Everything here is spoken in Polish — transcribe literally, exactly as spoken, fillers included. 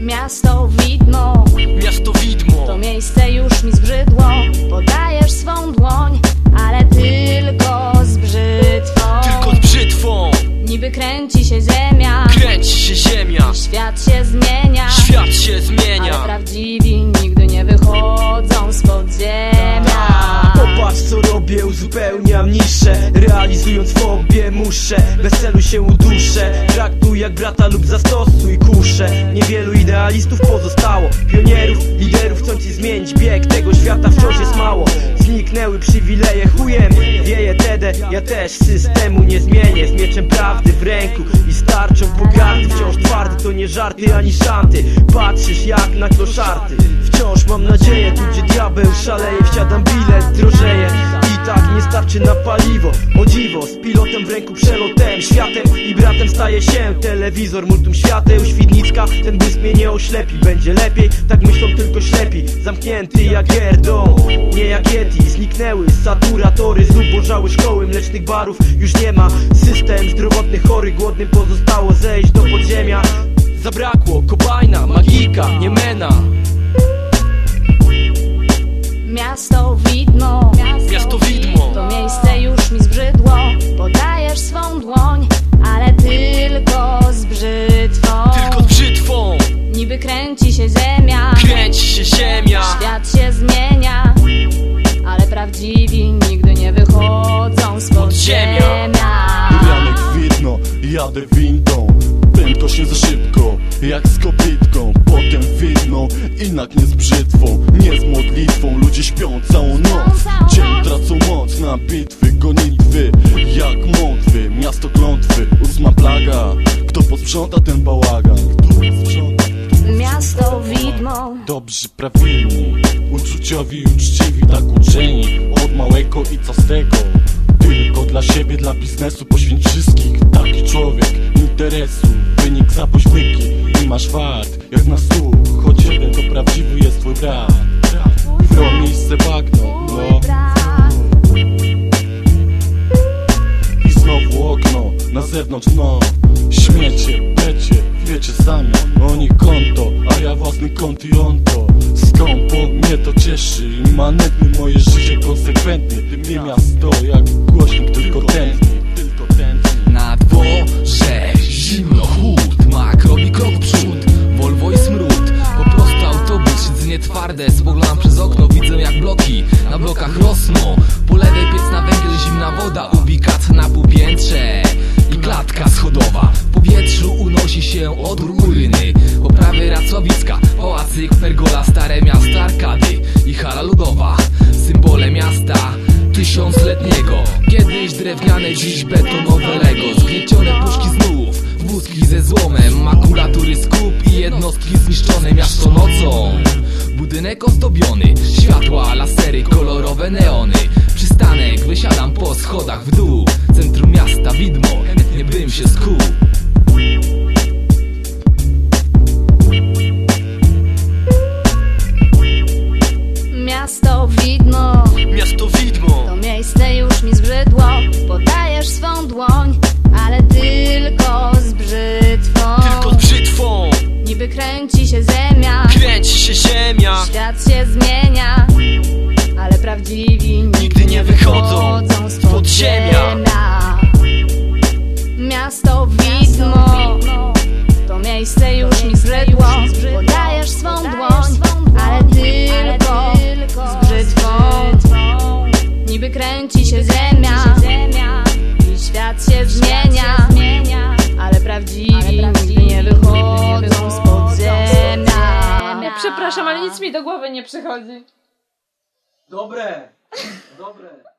Miasto widmo, miasto widmo. to miejsce już mi zbrzydło. Podajesz swą dłoń, ale tylko z brzytwą. Tylko z brzytwą. Niby kręci się ziemia, kręci się ziemia. Świat się zmienia, świat się zmienia. ale prawdziwi nigdy nie wychodzą z podziemia. Popatrz co robię, uzupełniam niszę. Realizując fobię muszę, bez celu się uduszę. Traktuj jak brata lub zastosuj kuszę. Niewielu idealistów pozostało, pionierów, liderów chcących zmienić bieg tego świata wciąż jest mało. Zniknęły przywileje, chujem wieje tedę. Ja też systemu nie zmienię, z mieczem prawdy w ręku i starczą pogardy. Wciąż twardy, to nie żarty ani szanty. Patrzysz jak na kloszarty. Wciąż mam nadzieję, tu gdzie diabeł szaleje. Wsiadam bilet, drożeje i tak nie starczy na paliwo. O dziwo, z pilotem w ręku przelotem, światem i bratem staje się telewizor, multum świateł, Świdnicka. Ten błysk mnie nie oślepi, będzie lepiej, tak myślą tylko ślepi. Zamknięty jak Gerdon, nie jak Yeti. Zniknęły saturatory, zubożały szkoły, mlecznych barów już nie ma. System zdrowotny chory, głodnym pozostało zejść do podziemia. Zabrakło Kobajna, Magika, Niemena. Miasto widmo, Miasto widmo. to miejsce już mi zbrzydło. Podajesz swą dłoń, ale tylko z brzytwą. Tylko z brzytwą. Niby kręci się ziemia, kręci się ziemia. świat się zmienia, ale prawdziwi nigdy nie wychodzą z podziemia. Ranek widno, jadę windą. Prędkość nie za szybko, jak z kopytką. Potem widną, inak nie z brzytwą, nie z modlitwą. Ludzie śpią całą noc, dzień tracą moc na bitwy, gonitwy jak mątwy, miasto klątwy. Ósma plaga, kto posprząta ten bałagan? Kto posprząta? Miasto widmo, Dobrzy, prawilni, uczuciowi, uczciwi, tak uczeni. Od małego i co z tego? Tylko dla siebie, dla biznesu, poświęć wszystkich. Taki człowiek, interesu, wynik za pośmyki. I masz wart, jak na stół, choć jeden to prawdziwy jest twój brat. W to miejsce bagno, no. I znowu okno, na zewnątrz no. Śmiecie, pecie, wiecie sami. Oni konto, a ja własny kąt i on to. Skąpo, mnie to cieszy. Immanentny moje życie konsekwentnie. Ty miasto jak głośnik, tylko tętni. Tylko tętni. Na dworze zimno, chłód, mak robi krok w przód, Volvo i smród. Po prostu autobus, siedzenie twarde. Spoglądam przez okno, widzę jak bloki na blokach rosną. Po lewej piec na węgiel, zimna woda, ubikat na półpiętrze i klatka schodowa. W powietrzu unosi się odór uryny. Po prawej Racławicka, pałacyk, pergola, stare miasta, arkady i hala ludowa. Symbole miasta tysiącletniego, kiedyś drewniane, dziś betonowe Lego. Zgniecione puszki znów, wózki ze złomem, makulatury z kup i jednostki zniszczone. Miasto nocą, budynek ozdobiony, światła, lasery, kolorowe neony. Przystanek, wysiadam po schodach w dół. Centrum miasta widmo, chętnie bym się skuł. miasto widmo, Miasto widmo. to miejsce już mi zbrzydło. Podajesz swą dłoń, ale tylko z brzytwą. Tylko z brzytwą. Niby kręci się ziemia, kręci się ziemia. świat się zmienia, ale prawdziwi nigdy nie wychodzą z podziemia. Miasto widmo, to miejsce już mi zbrzydło. Podajesz swą dłoń, ale tylko z brzytwą. Niby kręci się ziemia i świat się zmienia, ale prawdziwi nigdy nie wychodzą z podziemia. Przepraszam, ale nic mi do głowy nie przychodzi. Dobre, dobre.